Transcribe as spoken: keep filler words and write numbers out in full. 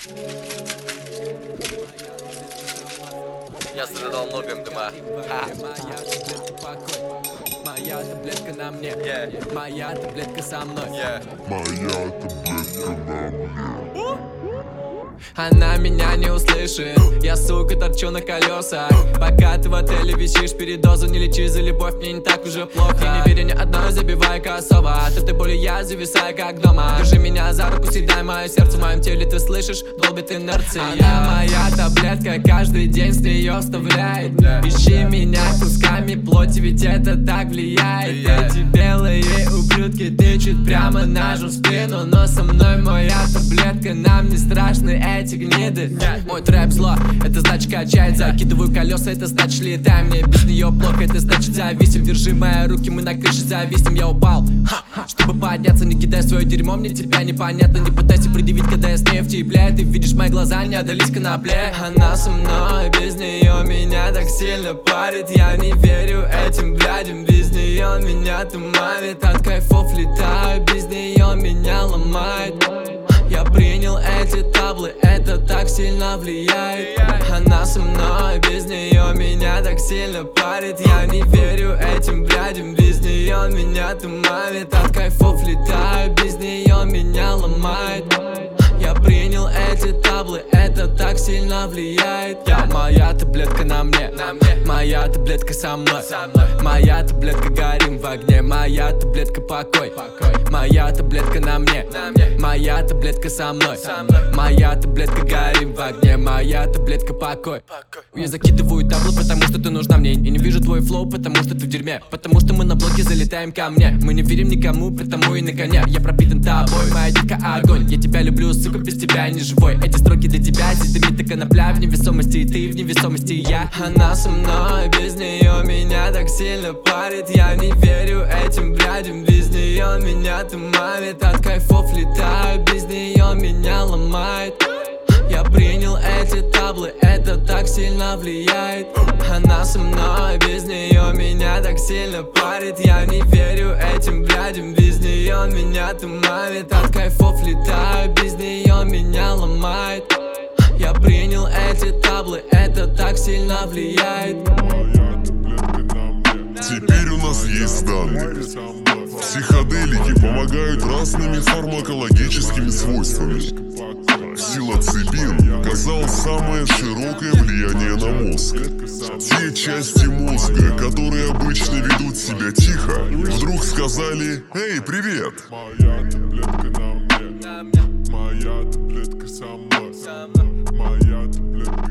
Я задал много эм дэ эм а. Моя таблетка на мне, Yeah. моя таблетка со мной. Yeah. Моя таблетка на мне. Она меня не услышит, я, сука, торчу на колесах. Пока ты в отеле висишь, передозу не лечи за любовь, мне не так уже плохо. И не верю ни одной, забивай косово. От этой боли я зависаю как дома. Держи меня за руку, съедай мое сердце. В моем теле ты слышишь, долбит инерция. Она моя таблетка, каждый день с нее вставляет. Ищи меня кусками плоти, ведь это так влияет. Эти белые ублюдки тычут прямо нашу спину. Но со мной моя таблетка, нам не страшны эти гниды. Мой трэп зло, это значит качает. Закидываю колеса, это значит летай. Мне без нее плохо, это значит зависим. Держи мои руки, мы на крыше зависим. Я упал, чтобы подняться, не кидай свое дерьмо. Мне тебя непонятно, не пытайся предъявить, когда я с ней в тепле. Ты видишь мои глаза, не отдались конопле. Она со мной, без нее меня так сильно парит. Я не верю этим блядям, без нее меня туманит. От кайфов летаю, без нее меня ломает. Я принял эти таблы, это так сильно влияет. Она со мной, без нее меня так сильно парит. Я не верю этим блядям, без нее меня туманит. От кайфов летаю, без нее меня ломает. Я принял эти таблы, это так сильно влияет. Я, моя таблетка на мне, на мне. Моя таблетка со мной, со мной. Моя таблетка горим в огне. Моя таблетка покой, покой. Моя таблетка на мне, на мне. Моя таблетка со мной, со мной. Моя таблетка горим в огне. Моя таблетка покой, покой. Я закидываю табло, потому что ты нужна мне. И не вижу твой флоу, потому что ты в дерьме. Потому что мы на блоке залетаем ко мне. Мы не верим никому, потому и на коня. Я пропитан тобой, моя дика огонь. Я тебя люблю, сука, без тебя не живой. Эти строки для тебя, здесь дымит и конопля. В невесомости и ты, в невесомости и я. Она со мной, без нее меня так сильно парит. Я не верю этим блядям, без нее меня туманит. От кайфов летаю, без нее меня ломает. Я принял эти таблы, это так сильно влияет. Она со мной, без нее меня так сильно парит. Я не верю этим блядям, без нее меня туманит. От кайфов летаю, без нее меня ломает. Я принял эти таблы, это так сильно влияет. Теперь у нас есть данные. Психоделики помогают разными фармакологическими свойствами. Псилоцибин оказал самое широкое влияние на мозг. Те части мозга, которые обычно ведут себя тихо, вдруг сказали: «Эй, привет!» Моя таблетка на мне, моя таблетка со мной, моя таблетка.